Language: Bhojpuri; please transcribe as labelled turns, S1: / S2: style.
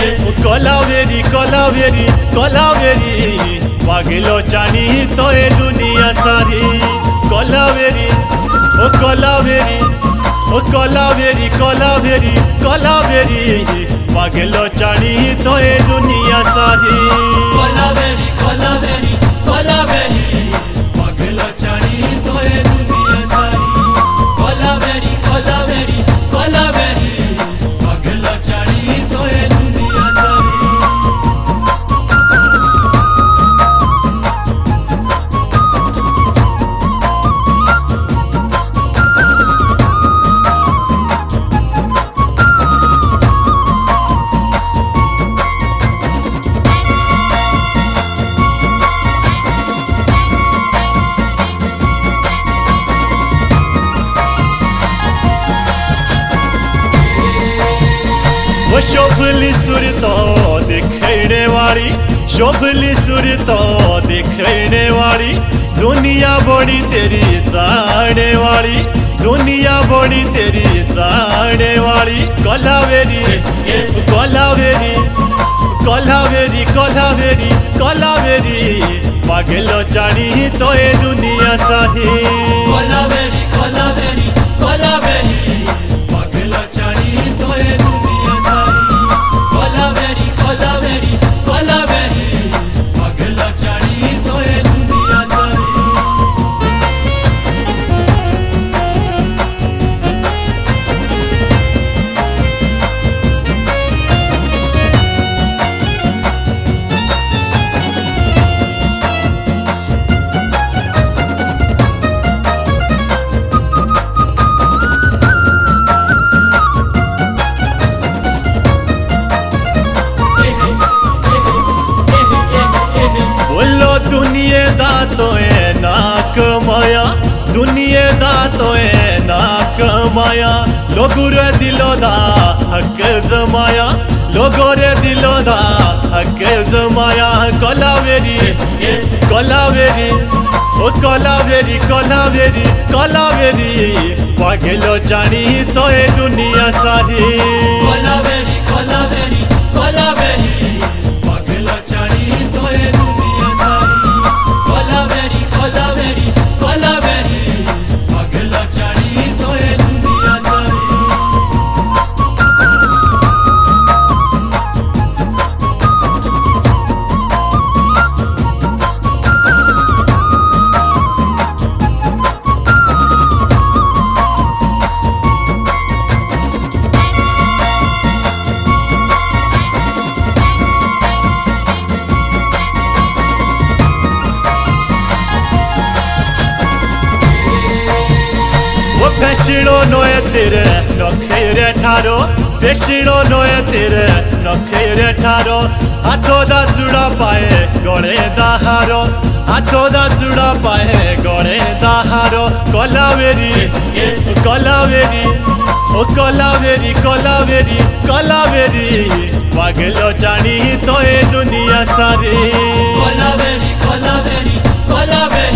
S1: कलावेरी कलावेरी कलावेरी पागलो चाणी तो ए दुनिया सारी कलावेरी ओ कलावेरी ओ कलावेरी कलावेरी कलावेरी पागलो चाणी तो ए दुनिया सारी
S2: कलावेरी कलावेरी कलावेरी पागलो चाणी तो ए दुनिया सारी कलावेरी कलावेरी कलावेरी पागलो चाणी तो ए दुनिया सारी।
S1: शोभली सुरतो दिखने वाली शोभली सुरतो दिखने वाली दुनिया बड़ी तेरी जाने वाली दुनिया बड़ी तेरी जाने वाली कलावेरी कलावेरी कलावेरी कलावेरी कलावेरी पागलो चाणी तो ए दुनिया साही
S2: कलावेरी कलावेरी कलावेरी पागलो चाणी तो ए दुनिया सारी कलावेरी कलावेरी कलावेरी पागलो चाणी तो ए दुनिया सारी।
S1: दुनिया दा तो ए ना कमाया दुनिया दा तो ए ना कमाया लोगों रे दिलो दा हक जमाया लोगों रे दिलो दा हक जमाया कलावेरी कलावेरी ओ कलावेरी कलावेरी कलावेरी पागलो चाणी तो ए दुनिया सारी
S2: कलावेरी कलावेरी कलावेरी पागलो चाणी तो ए दुनिया सारी कलावेरी कलावेरी कलावेरी पागलो चाणी तो ए दुनिया सारी।
S1: फेशिणो नोए तेरे नखेरे ठारो फेशिणो नोए तेरे नखेरे ठारो हाथों दा चूड़ा पाए गले दा हारो हाथों दा चूड़ा पाए गले दा हारो कलावेरी कलावेरी ओ कलावेरी कलावेरी कलावेरी पागलो चाणी तो ए दुनिया सारी
S2: कलावेरी कलावेरी कलावेरी